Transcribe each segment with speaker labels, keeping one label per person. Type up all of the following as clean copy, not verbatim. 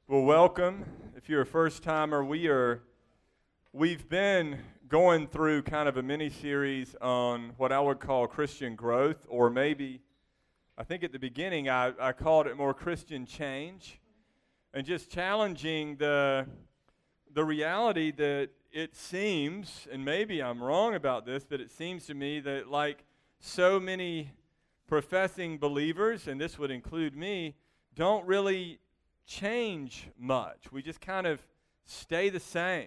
Speaker 1: Well, welcome. If you're a first-timer, we've been going through kind of a mini-series on what I would call Christian growth, or maybe, I think at the beginning I called it more Christian change, and just challenging the reality that it seems, and maybe I'm wrong about this, but it seems to me that like so many professing believers, and this would include me, don't really change much. We just kind of stay the same.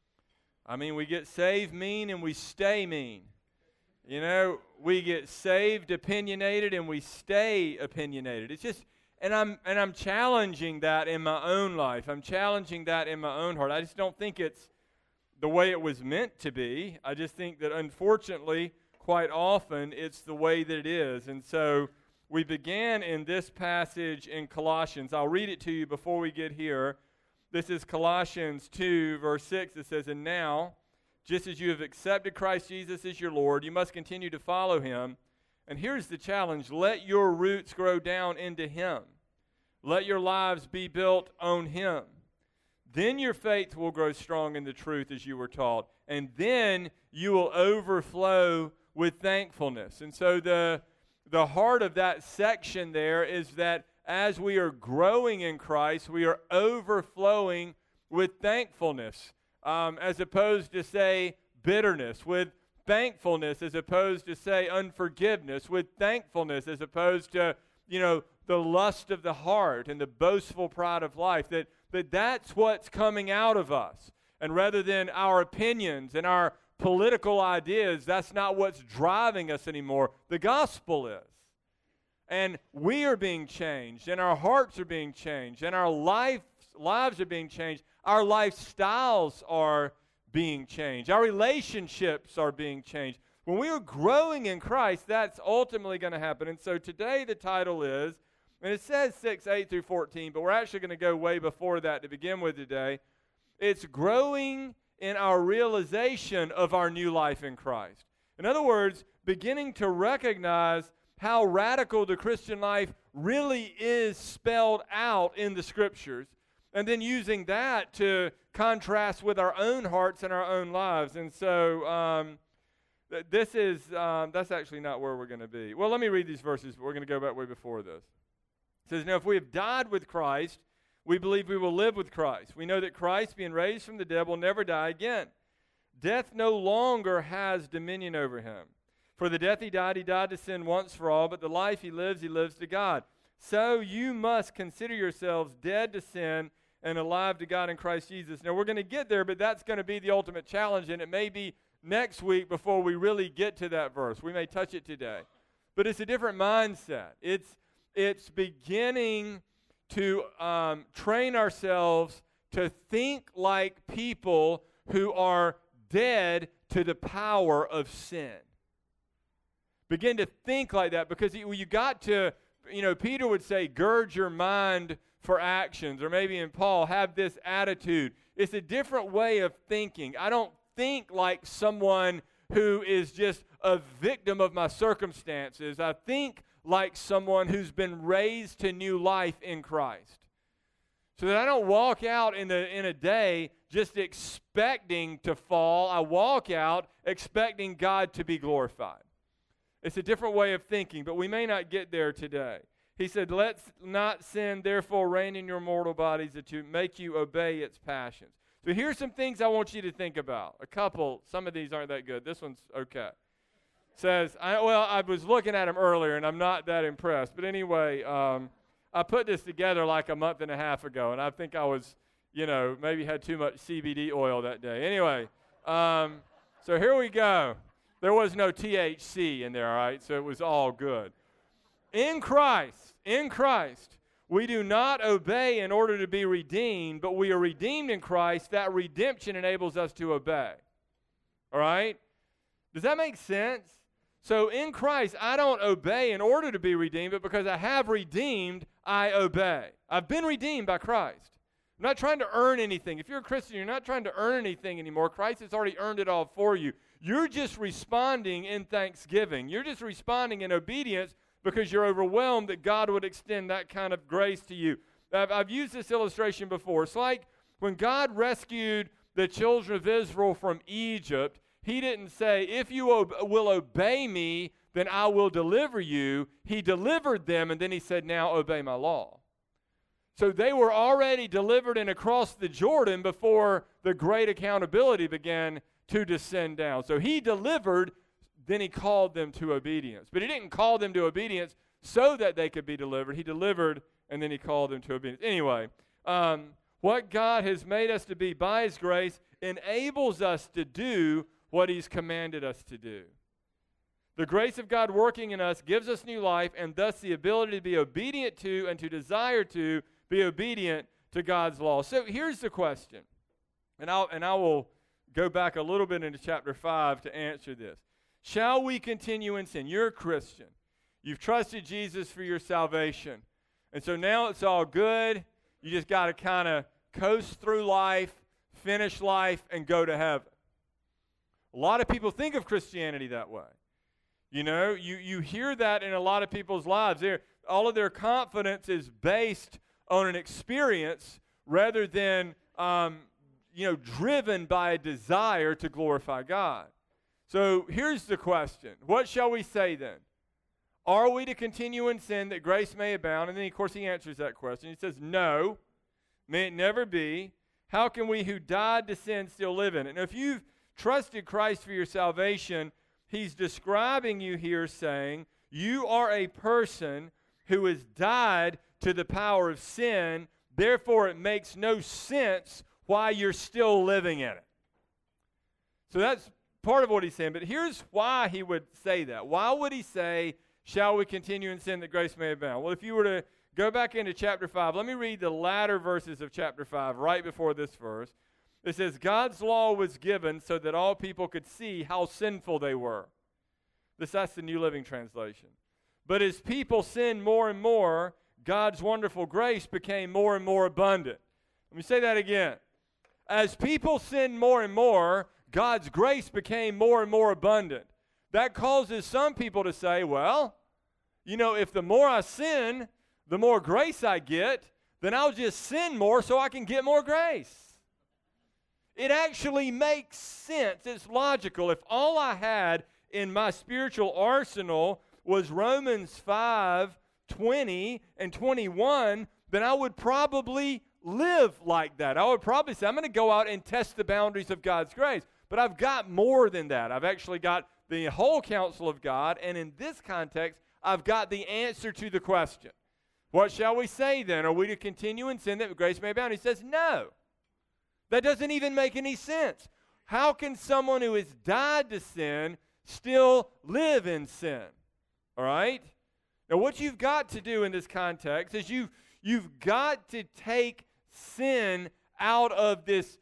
Speaker 1: I mean, we get saved mean and we stay mean. You know, we get saved opinionated and we stay opinionated. It's just, and I'm challenging that in my own life. I'm challenging that in my own heart. I just don't think it's the way it was meant to be. I just think that unfortunately, quite often, it's the way that it is. And so we began in this passage in Colossians. I'll read it to you before we get here. This is Colossians 2, verse 6. It says, "And now, just as you have accepted Christ Jesus as your Lord, you must continue to follow him." And here's the challenge. Let your roots grow down into him. Let your lives be built on him. Then your faith will grow strong in the truth as you were taught. And then you will overflow with thankfulness. And so the heart of that section there is that as we are growing in Christ, we are overflowing with thankfulness, as opposed to, say, bitterness, with thankfulness as opposed to, say, unforgiveness, with thankfulness as opposed to, the lust of the heart and the boastful pride of life, that's what's coming out of us. And rather than our opinions and our political ideas, that's not what's driving us anymore. The gospel is. And we are being changed, and our hearts are being changed, and our lives are being changed. Our lifestyles are being changed. Our relationships are being changed. When we are growing in Christ, that's ultimately going to happen. And so today the title is, and it says 6, 8 through 14, but we're actually going to go way before that to begin with today. It's growing in our realization of our new life in Christ. In other words, beginning to recognize how radical the Christian life really is spelled out in the Scriptures, and then using that to contrast with our own hearts and our own lives. And so that's actually not where we're going to be. Well, let me read these verses, but we're going to go back way before this. It says, "Now if we have died with Christ, we believe we will live with Christ. We know that Christ, being raised from the dead, will never die again. Death no longer has dominion over him. For the death he died to sin once for all, but the life he lives to God. So you must consider yourselves dead to sin and alive to God in Christ Jesus." Now we're going to get there, but that's going to be the ultimate challenge, and it may be next week before we really get to that verse. We may touch it today. But it's a different mindset. It's beginning to train ourselves to think like people who are dead to the power of sin. Begin to think like that, because you got to, Peter would say, gird your mind for actions, or maybe in Paul, have this attitude. It's a different way of thinking. I don't think like someone who is just a victim of my circumstances. I think like someone who's been raised to new life in Christ. So that I don't walk out in a day just expecting to fall. I walk out expecting God to be glorified. It's a different way of thinking, but we may not get there today. He said, "Let's not sin, therefore reign in your mortal bodies to make you obey its passions." So here's some things I want you to think about. A couple, some of these aren't that good. This one's okay. Says, I was looking at them earlier, and I'm not that impressed. But anyway, I put this together like a month and a half ago, and I think I was, maybe had too much CBD oil that day. Anyway, so here we go. There was no THC in there, all right? So it was all good. In Christ, we do not obey in order to be redeemed, but we are redeemed in Christ. That redemption enables us to obey. All right? Does that make sense? So in Christ, I don't obey in order to be redeemed, but because I have redeemed, I obey. I've been redeemed by Christ. I'm not trying to earn anything. If you're a Christian, you're not trying to earn anything anymore. Christ has already earned it all for you. You're just responding in thanksgiving. You're just responding in obedience because you're overwhelmed that God would extend that kind of grace to you. I've used this illustration before. It's like when God rescued the children of Israel from Egypt, he didn't say, if you will obey me, then I will deliver you. He delivered them, and then he said, now obey my law. So they were already delivered and across the Jordan before the great accountability began to descend down. So he delivered, then he called them to obedience. But he didn't call them to obedience so that they could be delivered. He delivered, and then he called them to obedience. Anyway, what God has made us to be by his grace enables us to do what he's commanded us to do. The grace of God working in us gives us new life and thus the ability to be obedient to and to desire to be obedient to God's law. So here's the question, and I will go back a little bit into chapter 5 to answer this. Shall we continue in sin? You're a Christian. You've trusted Jesus for your salvation. And so now it's all good. You just got to kind of coast through life, finish life, and go to heaven. A lot of people think of Christianity that way. You know, you hear that in a lot of people's lives. All of their confidence is based on an experience rather than, driven by a desire to glorify God. So here's the question. What shall we say then? Are we to continue in sin that grace may abound? And then, of course, he answers that question. He says, no, may it never be. How can we who died to sin still live in it? And if you've trusted Christ for your salvation, he's describing you here saying, you are a person who has died to the power of sin, therefore it makes no sense why you're still living in it. So that's part of what he's saying, but here's why he would say that. Why would he say, shall we continue in sin that grace may abound? Well, if you were to go back into chapter 5, let me read the latter verses of chapter 5 right before this verse. It says, God's law was given so that all people could see how sinful they were. That's the New Living Translation. But as people sinned more and more, God's wonderful grace became more and more abundant. Let me say that again. As people sinned more and more, God's grace became more and more abundant. That causes some people to say, well, if the more I sin, the more grace I get, then I'll just sin more so I can get more grace. It actually makes sense. It's logical. If all I had in my spiritual arsenal was Romans 5:20 and 21, then I would probably live like that. I would probably say, I'm going to go out and test the boundaries of God's grace. But I've got more than that. I've actually got the whole counsel of God, and in this context, I've got the answer to the question. What shall we say then? Are we to continue in sin that grace may abound? He says, no. That doesn't even make any sense. How can someone who has died to sin still live in sin? All right? Now, what you've got to do in this context is you've got to take sin out of this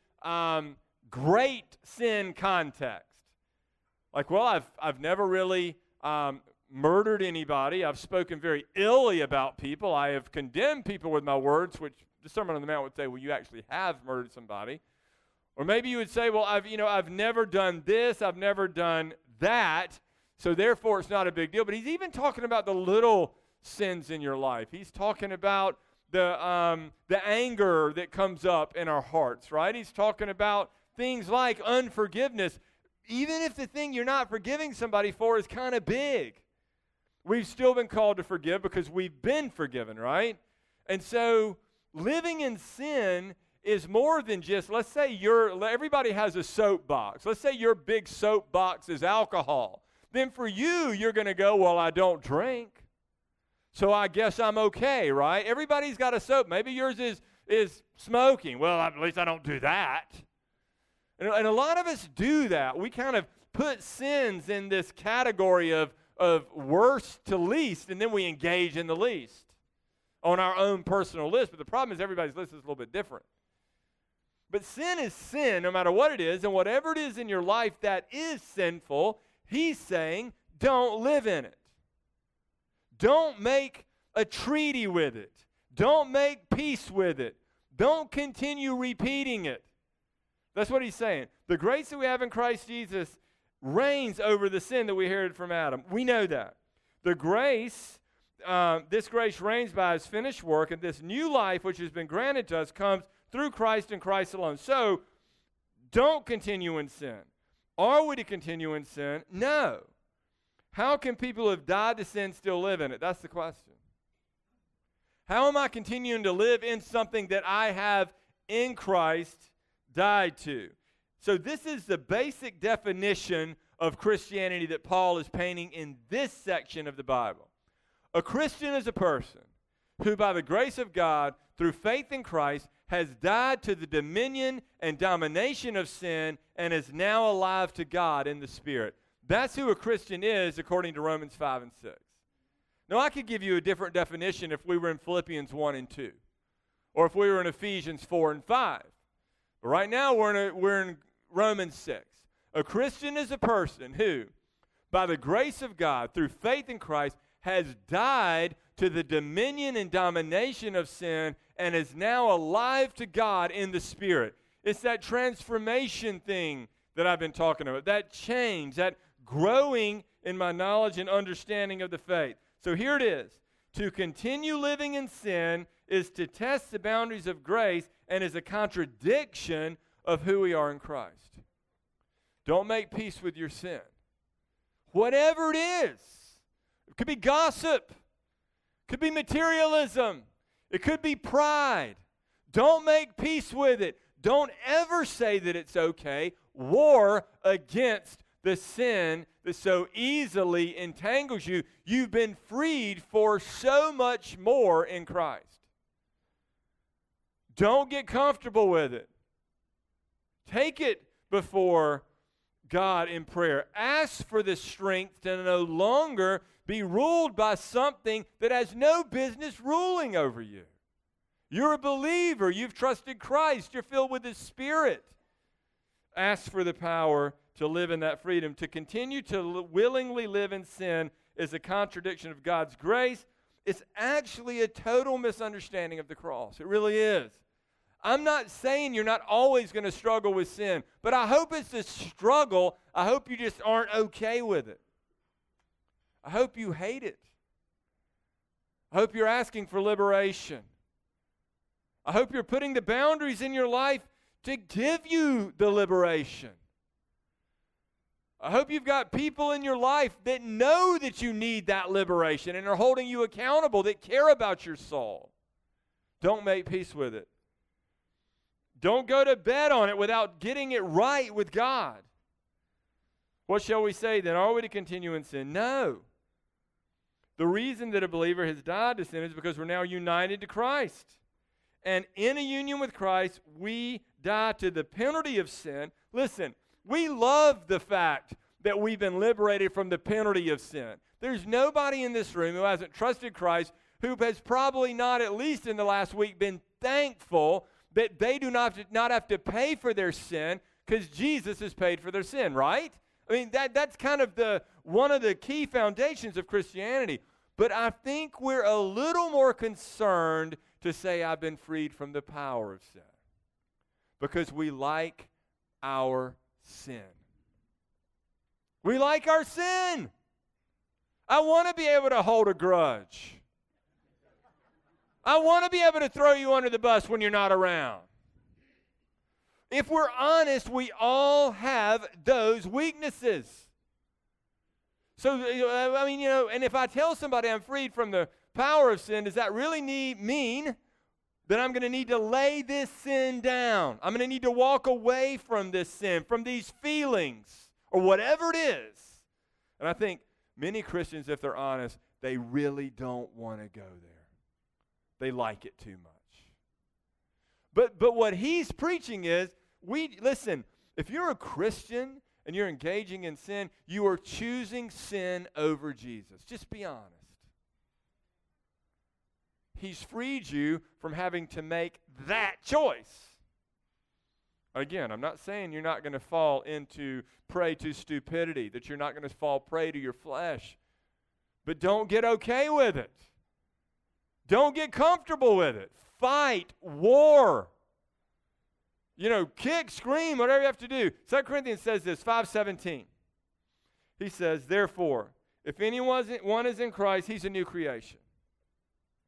Speaker 1: great sin context. Like, well, I've never really murdered anybody. I've spoken very illy about people. I have condemned people with my words, which the Sermon on the Mount would say, well, you actually have murdered somebody. Or maybe you would say, well, I've never done this, I've never done that, so therefore it's not a big deal. But he's even talking about the little sins in your life. He's talking about the anger that comes up in our hearts, right? He's talking about things like unforgiveness. Even if the thing you're not forgiving somebody for is kind of big, we've still been called to forgive because we've been forgiven, right? And so living in sin is more than just, let's say everybody has a soapbox. Let's say your big soapbox is alcohol. Then for you, you're going to go, well, I don't drink, so I guess I'm okay, right? Everybody's got a soap. Maybe yours is smoking. Well, at least I don't do that. And a lot of us do that. We kind of put sins in this category of worst to least, and then we engage in the least on our own personal list. But the problem is everybody's list is a little bit different. But sin is sin no matter what it is, and whatever it is in your life that is sinful, he's saying, don't live in it. Don't make a treaty with it. Don't make peace with it. Don't continue repeating it. That's what he's saying. The grace that we have in Christ Jesus reigns over the sin that we inherited from Adam. We know that. The grace this grace reigns by his finished work, and this new life which has been granted to us comes through Christ and Christ alone. So, don't continue in sin. Are we to continue in sin? No. How can people who have died to sin still live in it? That's the question. How am I continuing to live in something that I have in Christ died to? So this is the basic definition of Christianity that Paul is painting in this section of the Bible. A Christian is a person who, by the grace of God, through faith in Christ, has died to the dominion and domination of sin and is now alive to God in the Spirit. That's who a Christian is according to Romans 5 and 6. Now, I could give you a different definition if we were in Philippians 1 and 2, or if we were in Ephesians 4 and 5. But right now, we're in Romans 6. A Christian is a person who, by the grace of God, through faith in Christ, has died to the dominion and domination of sin and is now alive to God in the Spirit. It's that transformation thing that I've been talking about, that change, that growing in my knowledge and understanding of the faith. So here it is. To continue living in sin is to test the boundaries of grace and is a contradiction of who we are in Christ. Don't make peace with your sin. Whatever it is. It could be gossip. It could be materialism. It could be pride. Don't make peace with it. Don't ever say that it's okay. War against the sin that so easily entangles you. You've been freed for so much more in Christ. Don't get comfortable with it. Take it before God in prayer. Ask for the strength to no longer be ruled by something that has no business ruling over you. You're a believer. You've trusted Christ. You're filled with His Spirit. Ask for the power to live in that freedom. To continue to willingly live in sin is a contradiction of God's grace. It's actually a total misunderstanding of the cross. It really is. I'm not saying you're not always going to struggle with sin, but I hope it's a struggle. I hope you just aren't okay with it. I hope you hate it. I hope you're asking for liberation. I hope you're putting the boundaries in your life to give you the liberation. I hope you've got people in your life that know that you need that liberation and are holding you accountable, that care about your soul. Don't make peace with it. Don't go to bed on it without getting it right with God. What shall we say then? Are we to continue in sin? No. The reason that a believer has died to sin is because we're now united to Christ. And in a union with Christ, we die to the penalty of sin. Listen, we love the fact that we've been liberated from the penalty of sin. There's nobody in this room who hasn't trusted Christ who has probably not, at least in the last week, been thankful that they do not have to pay for their sin because Jesus has paid for their sin, right? I mean, that's kind of one of the key foundations of Christianity. But I think we're a little more concerned to say I've been freed from the power of sin because we like our sin. We like our sin. I want to be able to hold a grudge. I want to be able to throw you under the bus when you're not around. If we're honest, we all have those weaknesses. So, and if I tell somebody I'm freed from the power of sin, does that really mean that I'm going to need to lay this sin down? I'm going to need to walk away from this sin, from these feelings, or whatever it is. And I think many Christians, if they're honest, they really don't want to go there. They like it too much. But what he's preaching is, listen, if you're a Christian and you're engaging in sin, you are choosing sin over Jesus. Just be honest. He's freed you from having to make that choice. Again, I'm not saying you're not going to fall into prey to stupidity, that you're not going to fall prey to your flesh. But don't get okay with it. Don't get comfortable with it. Fight, war. Kick, scream, whatever you have to do. 2 Corinthians says this, 5:17. He says, therefore, if anyone is in Christ, he's a new creation.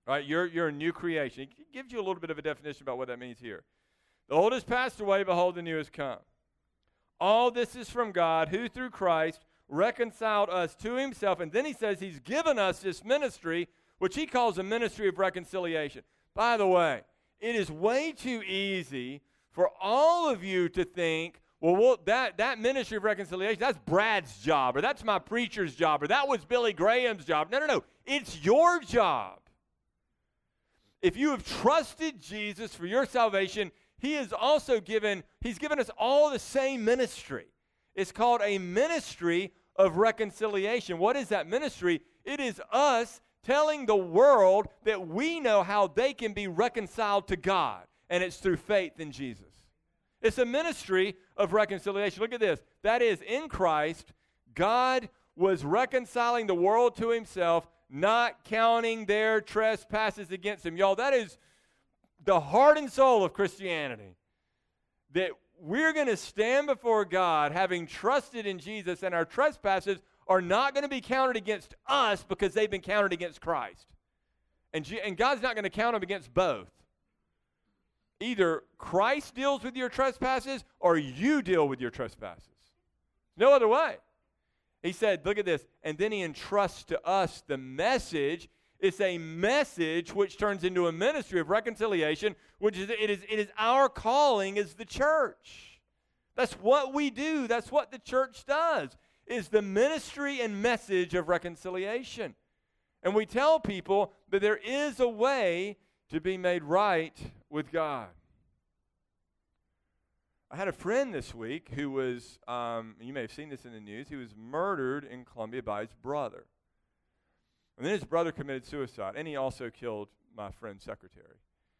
Speaker 1: Right? You're a new creation. It gives you a little bit of a definition about what that means here. The old has passed away, behold, the new has come. All this is from God, who through Christ reconciled us to himself. And then he says he's given us this ministry, which he calls a ministry of reconciliation. By the way, it is way too easy for all of you to think, well, that ministry of reconciliation, that's Brad's job, or that's my preacher's job, or that was Billy Graham's job. No. It's your job. If you have trusted Jesus for your salvation, he's given us all the same ministry. It's called a ministry of reconciliation. What is that ministry? It is us telling the world that we know how they can be reconciled to God, and it's through faith in Jesus. It's a ministry of reconciliation. Look at this. That is, in Christ, God was reconciling the world to himself, not counting their trespasses against him. Y'all, that is the heart and soul of Christianity. That we're going to stand before God having trusted in Jesus, and our trespasses are not going to be counted against us because they've been counted against Christ. And God's not going to count them against both. Either Christ deals with your trespasses or you deal with your trespasses. No other way. He said, look at this, and then he entrusts to us the message. It's a message which turns into a ministry of reconciliation, which is it is our calling as the church. That's what we do. That's what the church does, is the ministry and message of reconciliation. And we tell people that there is a way to be made right with God. I had a friend this week who was, you may have seen this in the news, he was murdered in Colombia by his brother. And then his brother committed suicide, and he also killed my friend's secretary.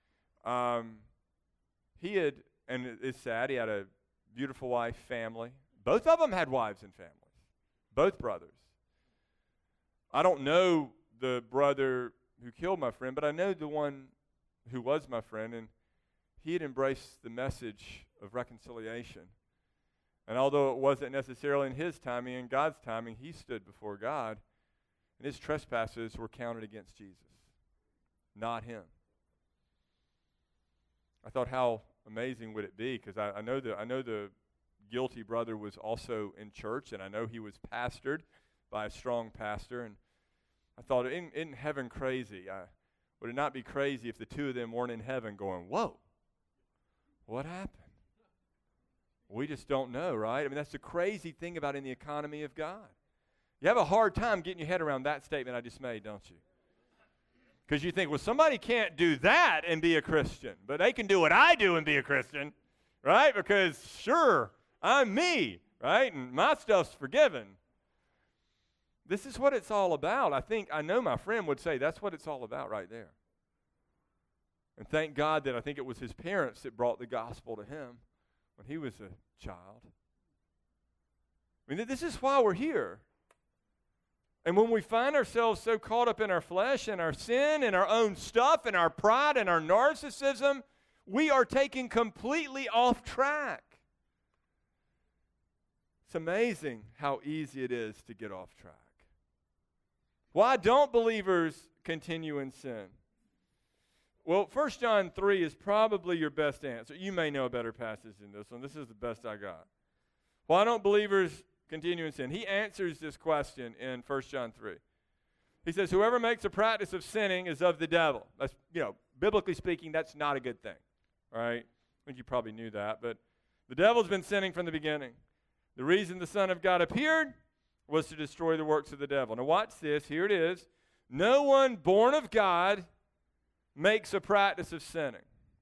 Speaker 1: And it's sad, he had a beautiful wife, family. Both of them had wives and families, both brothers. I don't know the brother who killed my friend, but I know the one who was my friend, and he had embraced the message of reconciliation. And although it wasn't necessarily in his timing, in God's timing, he stood before God, and his trespasses were counted against Jesus, not him. I thought, how amazing would it be? Because I know the guilty brother was also in church, and I know he was pastored by a strong pastor. And I thought, isn't heaven crazy? Would it not be crazy if the two of them weren't in heaven going, whoa, what happened? We just don't know, right? I mean, that's the crazy thing about in the economy of God. You have a hard time getting your head around that statement I just made, don't you? Because you think, well, somebody can't do that and be a Christian, but they can do what I do and be a Christian, right? Because, sure, I'm me, right? And my stuff's forgiven. This is what it's all about. I know my friend would say that's what it's all about right there. And thank God that I think it was his parents that brought the gospel to him when he was a child. I mean, this is why we're here. And when we find ourselves so caught up in our flesh and our sin and our own stuff and our pride and our narcissism, we are taken completely off track. It's amazing how easy it is to get off track. Why don't believers continue in sin? Well, 1 John 3 is probably your best answer. You may know a better passage than this one. This is the best I got. Why don't believers continue in sin? He answers this question in 1 John 3. He says, whoever makes a practice of sinning is of the devil. That's, biblically speaking, that's not a good thing. All right? I think you probably knew that. But the devil's been sinning from the beginning. The reason the Son of God appeared was to destroy the works of the devil. Now watch this. Here it is. No one born of God makes a practice of sinning.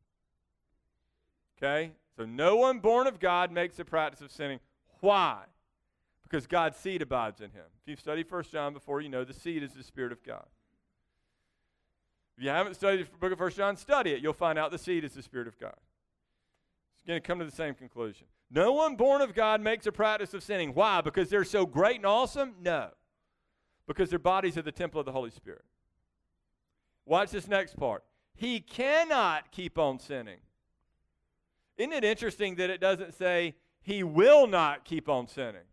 Speaker 1: Okay? So no one born of God makes a practice of sinning. Why? Because God's seed abides in him. If you've studied 1 John before, you know the seed is the Spirit of God. If you haven't studied the book of 1 John, study it. You'll find out the seed is the Spirit of God. It's going to come to the same conclusion. No one born of God makes a practice of sinning. Why? Because they're so great and awesome? No. Because their bodies are the temple of the Holy Spirit. Watch this next part. He cannot keep on sinning. Isn't it interesting that it doesn't say he will not keep on sinning?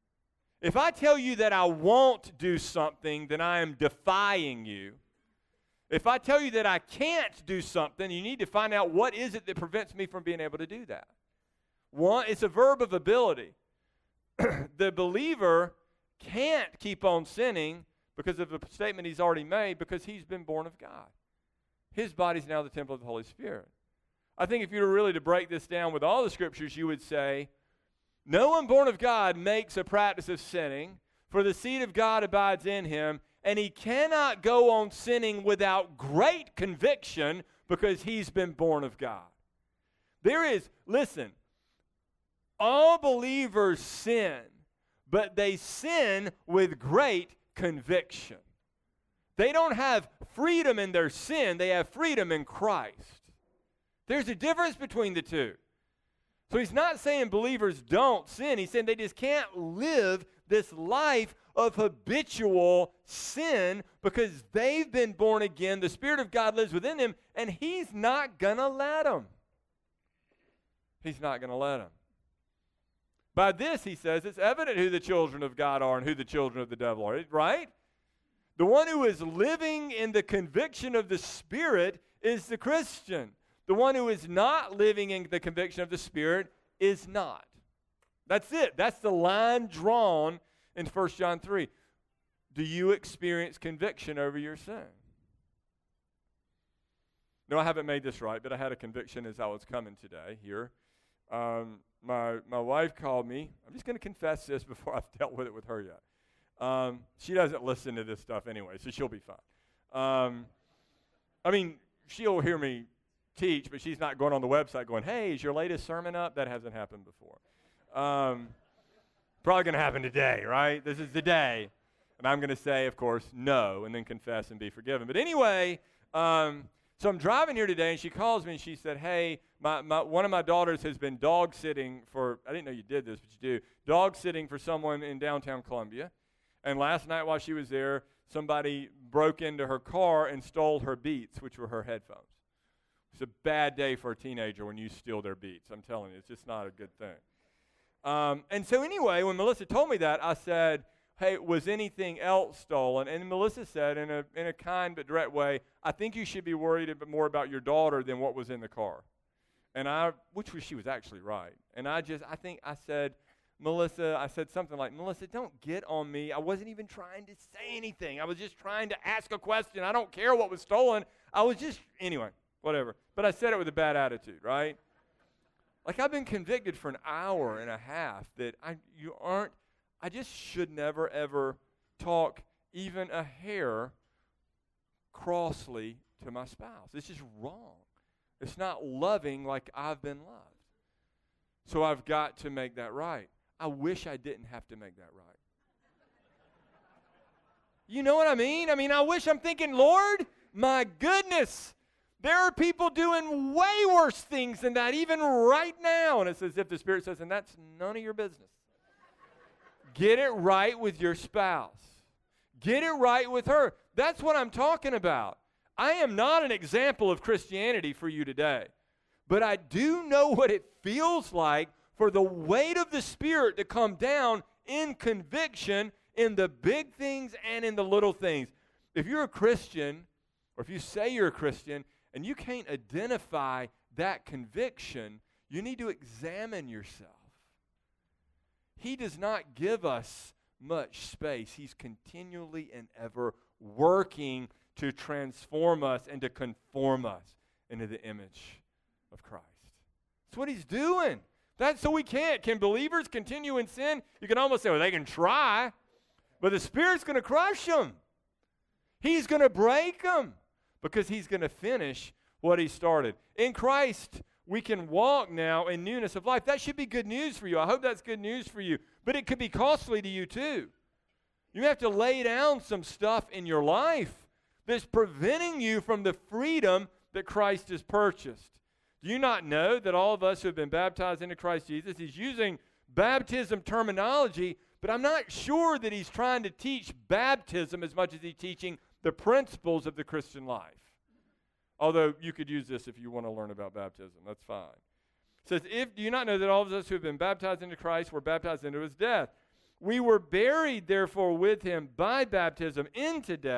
Speaker 1: If I tell you that I won't do something, then I am defying you. If I tell you that I can't do something, you need to find out what is it that prevents me from being able to do that. One, it's a verb of ability. The believer can't keep on sinning because of the statement he's already made, because he's been born of God. His body's now the temple of the Holy Spirit. I think if you were really to break this down with all the scriptures, you would say, no one born of God makes a practice of sinning, for the seed of God abides in him, and he cannot go on sinning without great conviction because he's been born of God. Listen, all believers sin, but they sin with great conviction. They don't have freedom in their sin, they have freedom in Christ. There's a difference between the two. So he's not saying believers don't sin. He's saying they just can't live this life of habitual sin because they've been born again. The Spirit of God lives within them, and he's not going to let them. He's not going to let them. By this, he says, it's evident who the children of God are and who the children of the devil are, right? The one who is living in the conviction of the Spirit is the Christian. The one who is not living in the conviction of the Spirit is not. That's it. That's the line drawn in 1 John 3. Do you experience conviction over your sin? No, I haven't made this right, but I had a conviction as I was coming today here. My wife called me. I'm just going to confess this before I've dealt with it with her yet. She doesn't listen to this stuff anyway, so she'll be fine. She'll hear me teach, but she's not going on the website going, hey, is your latest sermon up? That hasn't happened before. Probably going to happen today, right? This is the day. And I'm going to say, of course, no, and then confess and be forgiven. But anyway, so I'm driving here today, and she calls me, and she said, hey, one of my daughters has been dog sitting for, I didn't know you did this, but you do, dog sitting for someone in downtown Columbia. And last night while she was there, somebody broke into her car and stole her Beats, which were her headphones. It's a bad day for a teenager when you steal their Beats. I'm telling you, it's just not a good thing. And so anyway, when Melissa told me that, I said, hey, was anything else stolen? And Melissa said, in a kind but direct way, I think you should be worried a bit more about your daughter than what was in the car. And she was actually right. And I said, Melissa, I said something like, Melissa, don't get on me. I wasn't even trying to say anything. I was just trying to ask a question. I don't care what was stolen. Anyway, whatever. But I said it with a bad attitude, right? Like I've been convicted for an hour and a half that I just should never, ever talk even a hair crossly to my spouse. It's just wrong. It's not loving like I've been loved. So I've got to make that right. I wish I didn't have to make that right. You know what I mean? I'm thinking, Lord, my goodness, there are people doing way worse things than that even right now. And it's as if the Spirit says, and that's none of your business. Get it right with your spouse. Get it right with her. That's what I'm talking about. I am not an example of Christianity for you today, but I do know what it feels like for the weight of the Spirit to come down in conviction in the big things and in the little things. If you're a Christian, or if you say you're a Christian, and you can't identify that conviction, you need to examine yourself. He does not give us much space. He's continually and ever working to transform us and to conform us into the image of Christ. That's what he's doing. That's so we can't. Can believers continue in sin? You can almost say, well, they can try, but the Spirit's going to crush them. He's going to break them because he's going to finish what he started. In Christ, we can walk now in newness of life. That should be good news for you. I hope that's good news for you. But it could be costly to you too. You have to lay down some stuff in your life that's preventing you from the freedom that Christ has purchased. Do you not know that all of us who have been baptized into Christ Jesus, he's using baptism terminology, but I'm not sure that he's trying to teach baptism as much as he's teaching the principles of the Christian life. Although you could use this if you want to learn about baptism. That's fine. It says, do you not know that all of us who have been baptized into Christ were baptized into his death? We were buried, therefore, with him by baptism into death,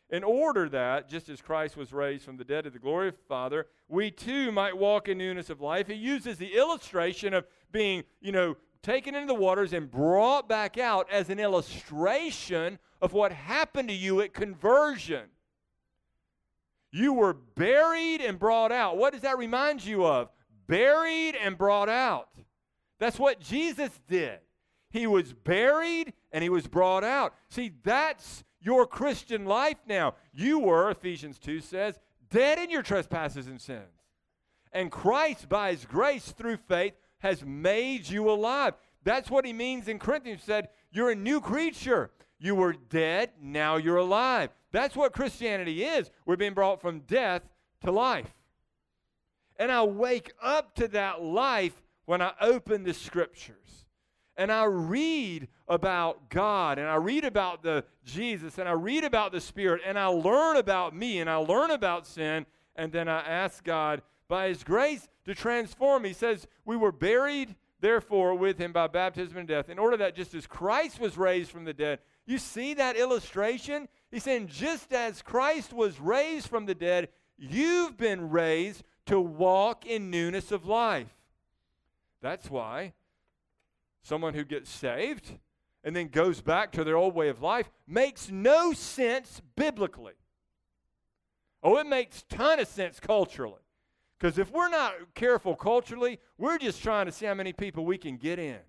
Speaker 1: in order that, just as Christ was raised from the dead to the glory of the Father, we too might walk in newness of life. He uses the illustration of being, taken into the waters and brought back out as an illustration of what happened to you at conversion. You were buried and brought out. What does that remind you of? Buried and brought out. That's what Jesus did. He was buried and he was brought out. See, that's your Christian life now. You were, Ephesians 2 says, dead in your trespasses and sins. And Christ, by his grace through faith, has made you alive. That's what he means in Corinthians. He said, you're a new creature. You were dead, now you're alive. That's what Christianity is. We're being brought from death to life. And I wake up to that life when I open the Scriptures. And I read about God, and I read about the Jesus, and I read about the Spirit, and I learn about me, and I learn about sin, and then I ask God, by his grace, to transform me. He says, we were buried, therefore, with him by baptism and death, in order that just as Christ was raised from the dead. You see that illustration? He's saying, just as Christ was raised from the dead, you've been raised to walk in newness of life. That's why someone who gets saved and then goes back to their old way of life makes no sense biblically. Oh, it makes a ton of sense culturally. Because if we're not careful culturally, we're just trying to see how many people we can get in.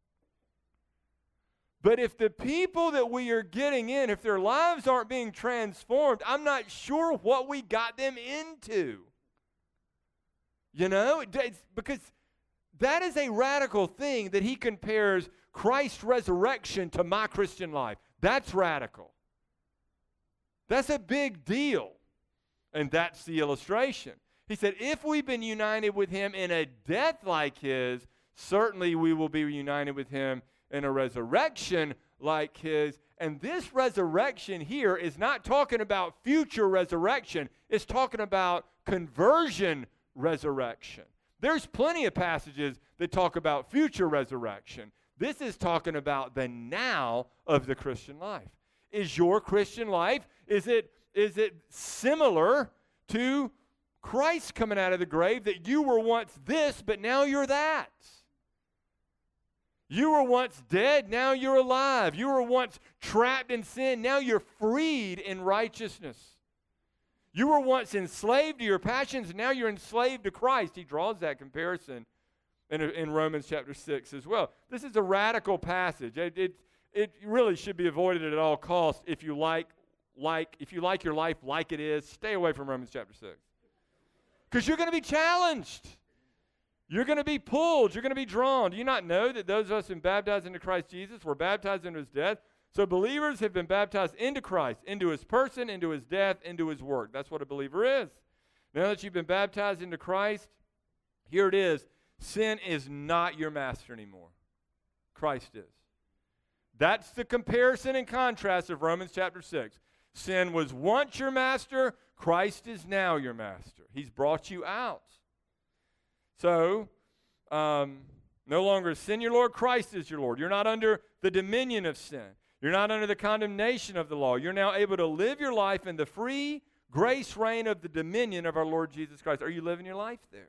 Speaker 1: But if the people that we are getting in, if their lives aren't being transformed, I'm not sure what we got them into. It's because that is a radical thing that he compares Christ's resurrection to my Christian life. That's radical. That's a big deal. And that's the illustration. He said, if we've been united with him in a death like his, certainly we will be united with him in a resurrection like his. And this resurrection here is not talking about future resurrection. It's talking about conversion resurrection. There's plenty of passages that talk about future resurrection. This is talking about the now of the Christian life. Is your Christian life, is it similar to Christ coming out of the grave, that you were once this, but now you're that? You were once dead, now you're alive. You were once trapped in sin, now you're freed in righteousness. You were once enslaved to your passions, now you're enslaved to Christ. He draws that comparison in Romans chapter 6 as well. This is a radical passage. It really should be avoided at all costs. If you like your life like it is, stay away from Romans chapter 6. Because you're going to be challenged. You're going to be pulled. You're going to be drawn. Do you not know that those of us who have been baptized into Christ Jesus were baptized into his death? So believers have been baptized into Christ, into his person, into his death, into his work. That's what a believer is. Now that you've been baptized into Christ, here it is. Sin is not your master anymore. Christ is. That's the comparison and contrast of Romans chapter 6. Sin was once your master. Christ is now your master. He's brought you out. So, no longer sin your Lord. Christ is your Lord. You're not under the dominion of sin. You're not under the condemnation of the law. You're now able to live your life in the free grace reign of the dominion of our Lord Jesus Christ. Are you living your life there?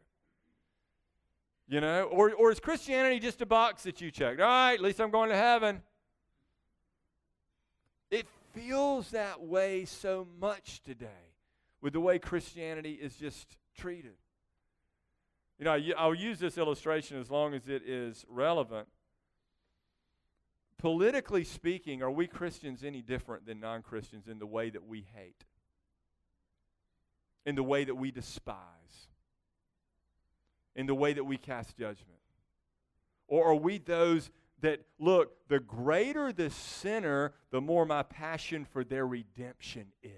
Speaker 1: Or is Christianity just a box that you checked? All right, at least I'm going to heaven. It feels that way so much today with the way Christianity is just treated. I'll use this illustration as long as it is relevant. Politically speaking, are we Christians any different than non-Christians in the way that we hate? In the way that we despise? In the way that we cast judgment? Or are we those that, look, the greater the sinner, the more my passion for their redemption is?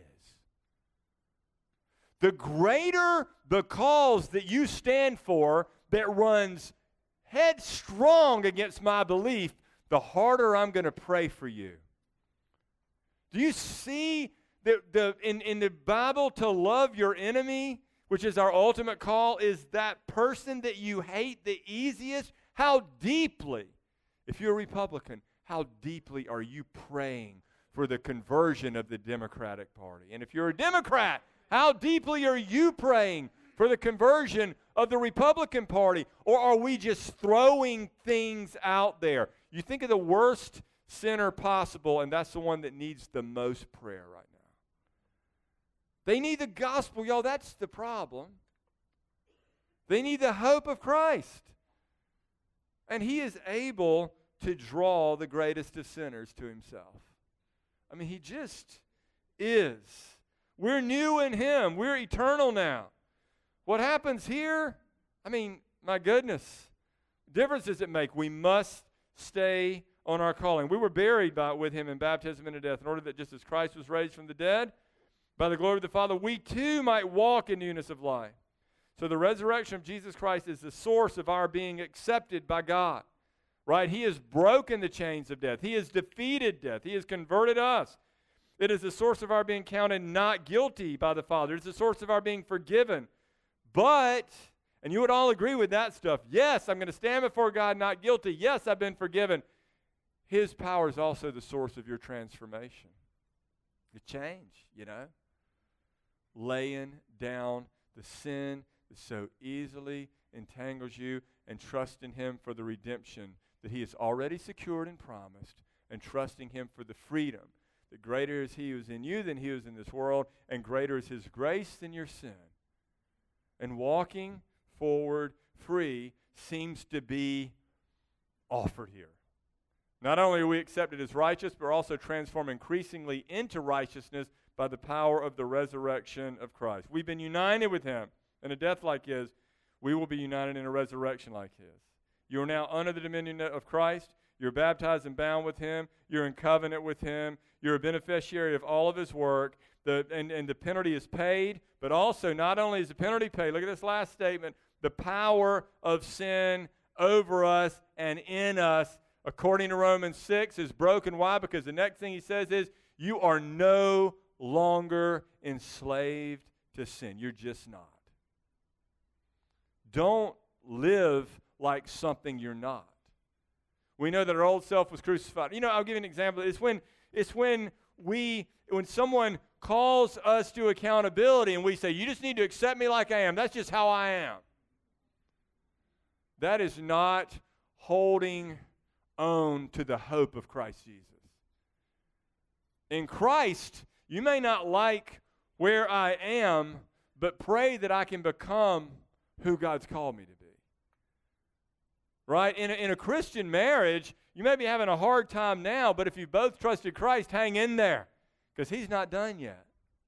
Speaker 1: The greater the cause that you stand for that runs headstrong against my belief, the harder I'm going to pray for you. Do you see that in the Bible to love your enemy, which is our ultimate call, is that person that you hate the easiest? How deeply, if you're a Republican, how deeply are you praying for the conversion of the Democratic Party. And if you're a Democrat, how deeply are you praying for the conversion of the Republican Party? Or are we just throwing things out there? You think of the worst sinner possible, and that's the one that needs the most prayer right now. They need the gospel, y'all. That's the problem. They need the hope of Christ. And he is able to draw the greatest of sinners to himself. I mean, he just is. We're new in him. We're eternal now. What happens here? I mean, my goodness. Difference does it make? We must stay on our calling. We were buried with him in baptism into death in order that just as Christ was raised from the dead, by the glory of the Father, we too might walk in newness of life. So the resurrection of Jesus Christ is the source of our being accepted by God. Right? He has broken the chains of death. He has defeated death. He has converted us. It is the source of our being counted not guilty by the Father. It's the source of our being forgiven. But, and you would all agree with that stuff, yes, I'm going to stand before God not guilty. Yes, I've been forgiven. His power is also the source of your transformation. The change, laying down the sin that so easily entangles you and trust in him for the redemption that he has already secured and promised, and trusting him for the freedom that greater is he who is in you than he who is in this world, and greater is his grace than your sin. And walking forward free seems to be offered here. Not only are we accepted as righteous, but we're also transformed increasingly into righteousness by the power of the resurrection of Christ. We've been united with him in a death like his. We will be united in a resurrection like his. You are now under the dominion of Christ. You're baptized and bound with him. You're in covenant with him. You're a beneficiary of all of his work. And the penalty is paid, but also not only is the penalty paid, look at this last statement, the power of sin over us and in us, according to Romans 6, is broken. Why? Because the next thing he says is, you are no longer enslaved to sin. You're just not. Don't live like something you're not. We know that our old self was crucified. I'll give you an example. It's when someone calls us to accountability and we say, you just need to accept me like I am. That's just how I am. That is not holding on to the hope of Christ Jesus. In Christ, you may not like where I am, but pray that I can become who God's called me to be. Right? In a Christian marriage, you may be having a hard time now, but if you both trusted Christ, hang in there, because he's not done yet.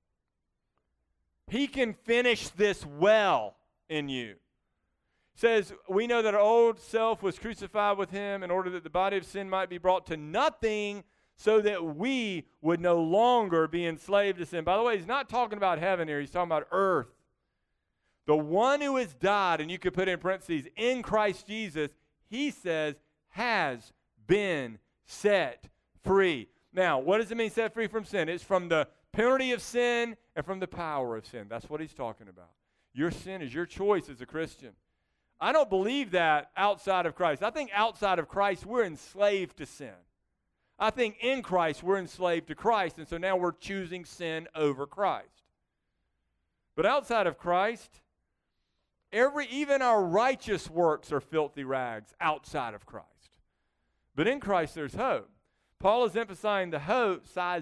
Speaker 1: He can finish this well in you. It says, we know that our old self was crucified with him in order that the body of sin might be brought to nothing, so that we would no longer be enslaved to sin. By the way, he's not talking about heaven here. He's talking about earth. The one who has died, and you could put in parentheses, in Christ Jesus, he says, has been set free. Now, what does it mean set free from sin? It's from the penalty of sin and from the power of sin. That's what he's talking about. Your sin is your choice as a Christian. I don't believe that outside of Christ. I think outside of Christ, we're enslaved to sin. I think in Christ, we're enslaved to Christ, and so now we're choosing sin over Christ. But outside of Christ, even our righteous works are filthy rags outside of Christ. But in Christ, there's hope. Paul is emphasizing the hope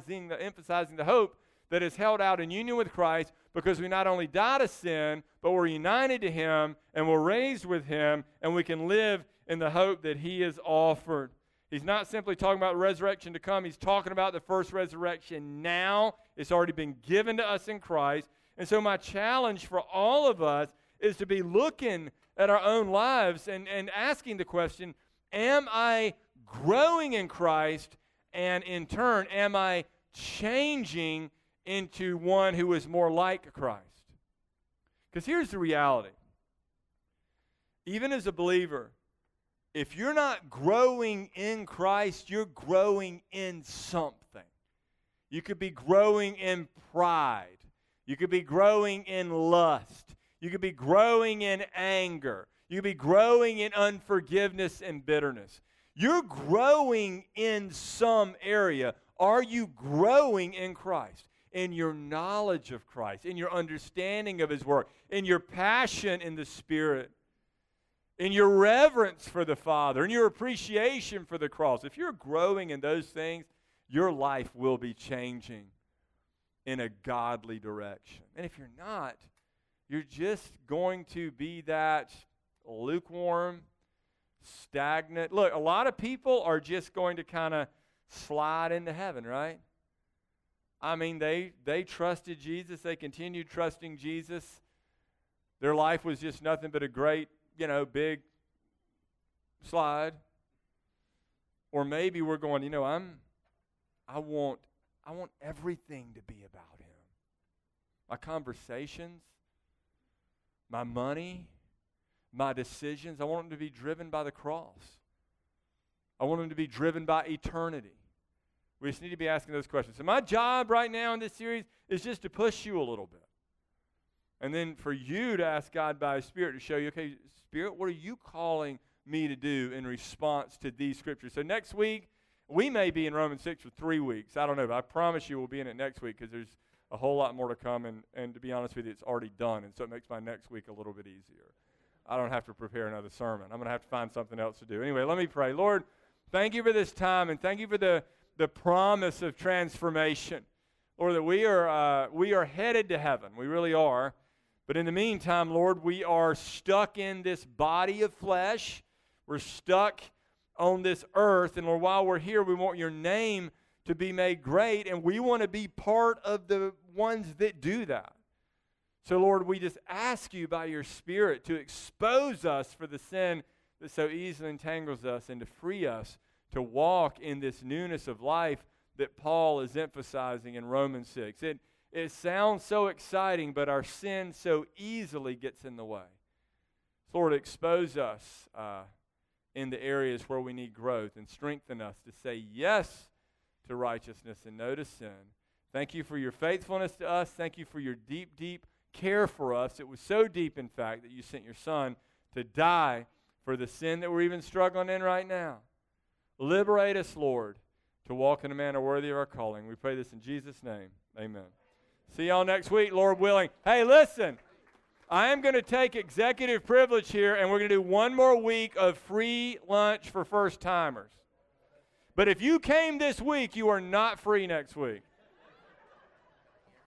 Speaker 1: that is held out in union with Christ, because we not only die to sin, but we're united to him, and we're raised with him, and we can live in the hope that he has offered. He's not simply talking about resurrection to come. He's talking about the first resurrection now. It's already been given to us in Christ. And so my challenge for all of us is to be looking at our own lives and asking the question, am I growing in Christ? And in turn, am I changing into one who is more like Christ? Because here's the reality. Even as a believer, if you're not growing in Christ, you're growing in something. You could be growing in pride. You could be growing in lust. You could be growing in anger. You could be growing in unforgiveness and bitterness. You're growing in some area. Are you growing in Christ, in your knowledge of Christ, in your understanding of His work, in your passion in the Spirit, in your reverence for the Father, in your appreciation for the cross? If you're growing in those things, your life will be changing in a godly direction. And if you're not, you're just going to be that lukewarm, stagnant. Look, a lot of people are just going to kind of slide into heaven, right? I mean, they trusted Jesus. They continued trusting Jesus. Their life was just nothing but a great, big slide. Or maybe we're going, I want everything to be about Him. My conversations, my money, my decisions, I want them to be driven by the cross. I want them to be driven by eternity. We just need to be asking those questions. So my job right now in this series is just to push you a little bit. And then for you to ask God by His Spirit to show you, okay, Spirit, what are you calling me to do in response to these scriptures? So next week, we may be in Romans 6 for 3 weeks. I don't know, but I promise you we'll be in it next week because there's a whole lot more to come. And to be honest with you, it's already done. And so it makes my next week a little bit easier. I don't have to prepare another sermon. I'm going to have to find something else to do. Anyway, let me pray. Lord, thank you for this time, and thank you for the promise of transformation. Lord, that we are headed to heaven. We really are. But in the meantime, Lord, we are stuck in this body of flesh. We're stuck on this earth. And Lord, while we're here, we want your name to be made great, and we want to be part of the ones that do that. So, Lord, we just ask you by your Spirit to expose us for the sin that so easily entangles us and to free us to walk in this newness of life that Paul is emphasizing in Romans 6. It sounds so exciting, but our sin so easily gets in the way. So, Lord, expose us in the areas where we need growth and strengthen us to say yes to righteousness and no to sin. Thank you for your faithfulness to us. Thank you for your deep, deep care for us. It was so deep, in fact, that you sent your Son to die for the sin that we're even struggling in right now. Liberate us, Lord, to walk in a manner worthy of our calling. We pray this in Jesus' name. Amen. See y'all next week, Lord willing. Hey, listen, I am going to take executive privilege here, and we're going to do one more week of free lunch for first-timers. But if you came this week, you are not free next week.